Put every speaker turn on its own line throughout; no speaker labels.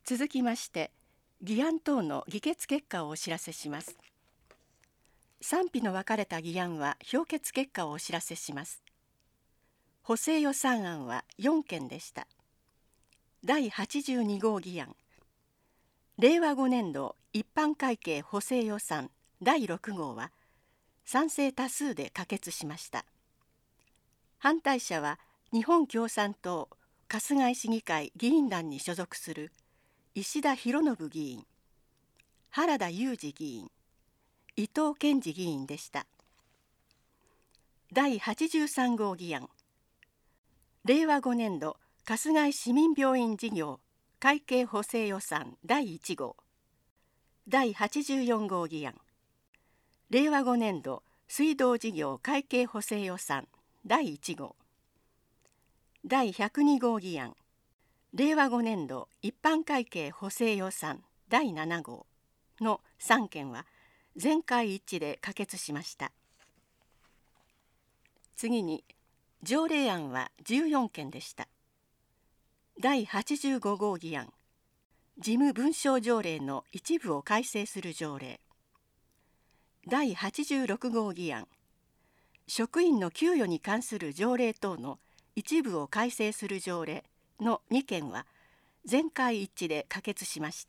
続きまして議案等の議決結果をお知らせします。賛否の分かれた議案は評決結果をお知らせします。補正予算案は4件でした。第82号議案、令和5年度一般会計補正予算第6号は賛成多数で可決しました。反対者は日本共産党春日井市議会議員団に所属する石田博信議員、原田裕二議員、伊藤健二議員でした。第83号議案、令和5年度春日井市民病院事業会計補正予算第1号。第84号議案、令和5年度水道事業会計補正予算第1号。第102号議案、令和5年度一般会計補正予算第7号の3件は全会一致で可決しました。次に条例案は14件でした。第85号議案、事務文書条例の一部を改正する条例。第86号議案、職員の給与に関する条例等の一部を改正する条例の2件は全会一致で可決しました。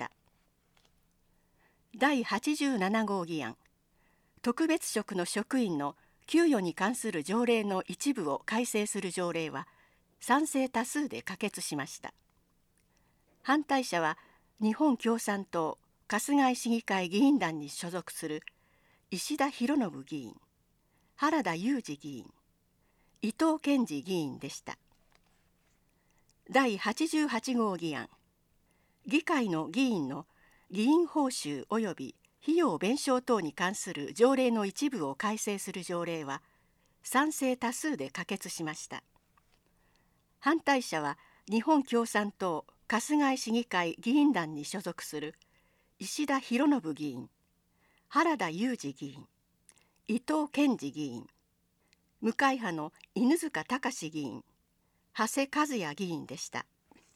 第87号議案、特別職の職員の給与に関する条例の一部を改正する条例は賛成多数で可決しました。反対者は日本共産党春日井市議会議員団に所属する石田博信議員、原田裕二議員、伊藤健二議員でした。第88号議案、議会の議員の議員報酬及び費用弁償等に関する条例の一部を改正する条例は賛成多数で可決しました。反対者は日本共産党春日井市議会議員団に所属する石田博信議員、原田裕二議員、伊藤健二議員、無会派の犬塚隆議員、長谷和也議員でした。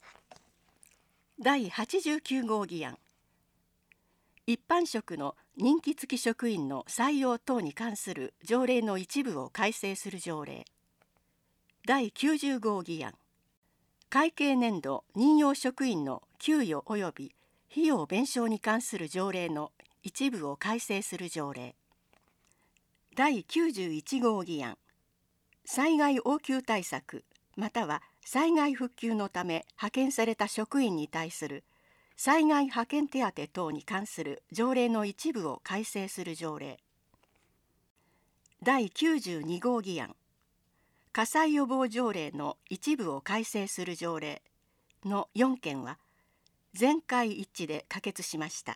第89号議案、一般職の任期付き職員の採用等に関する条例の一部を改正する条例。第90号議案、会計年度任用職員の給与及び費用弁償に関する条例の一部を改正する条例。第91号議案、災害応急対策または災害復旧のため派遣された職員に対する災害派遣手当等に関する条例の一部を改正する条例。第92号議案、火災予防条例の一部を改正する条例の4件は全会一致で可決しました。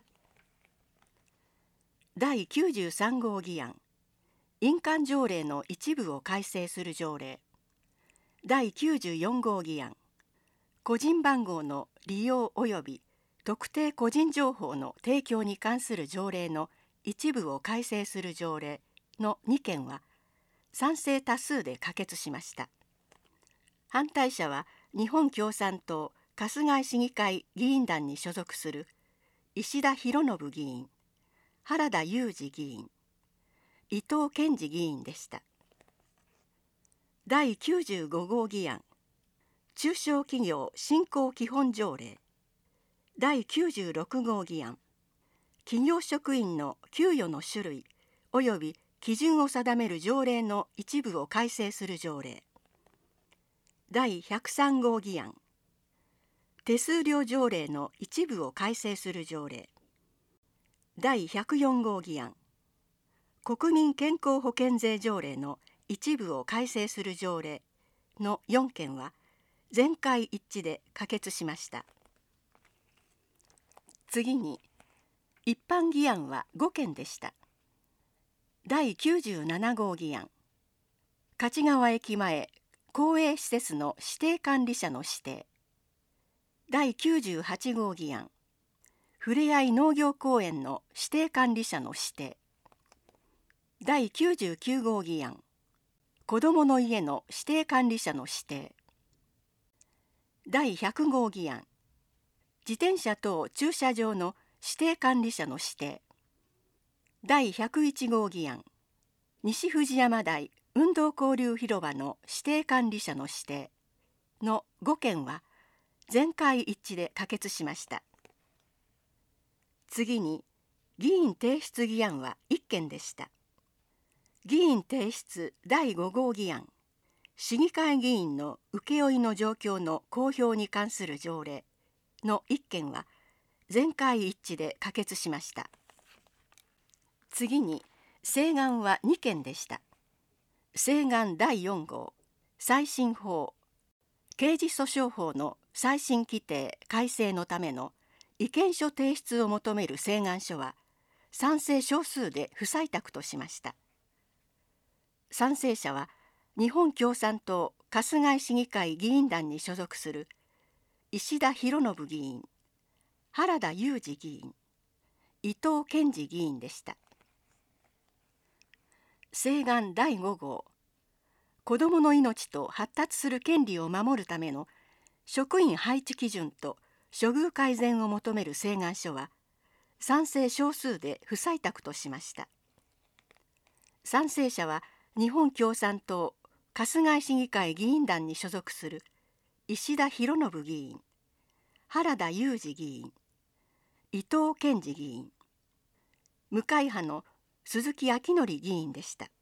第93号議案、印鑑条例の一部を改正する条例。第94号議案、個人番号の利用及び特定個人情報の提供に関する条例の一部を改正する条例の2件は賛成多数で可決しました。反対者は日本共産党春日井市議会議員団に所属する石田博信議員、原田裕二議員、伊藤健二議員でした。第95号議案、中小企業振興基本条例。第96号議案、企業職員の給与の種類及び基準を定める条例の一部を改正する条例。第103号議案、手数料条例の一部を改正する条例。第104号議案、国民健康保険税条例の一部を改正する条例の4件は全会一致で可決しました。次に一般議案は5件でした。第97号議案、勝川駅前公営施設の指定管理者の指定。第98号議案、ふれあい農業公園の指定管理者の指定。第99号議案、子どもの家の指定管理者の指定。第100号議案、 自転車等駐車場の指定管理者の指定。第101号議案、西藤山台運動交流広場の指定管理者の指定の5件は全会一致で可決しました。次に議員提出議案は1件でした。議員提出第5号議案、市議会議員の請負の状況の公表に関する条例の1件は全会一致で可決しました。次に請願は2件でした。請願第4号、再審法、刑事訴訟法の再審規定改正のための意見書提出を求める請願書は賛成少数で不採択としました。賛成者は日本共産党春日井市議会議員団に所属する石田博信議員、原田裕二議員、伊藤健二議員でした。請願第5号、子どもの命と発達する権利を守るための職員配置基準と処遇改善を求める請願書は賛成少数で不採択としました。賛成者は日本共産党春日井市議会議員団に所属する石田博信議員、原田裕二議員、伊藤健二議員、無会派の鈴木昭則議員でした。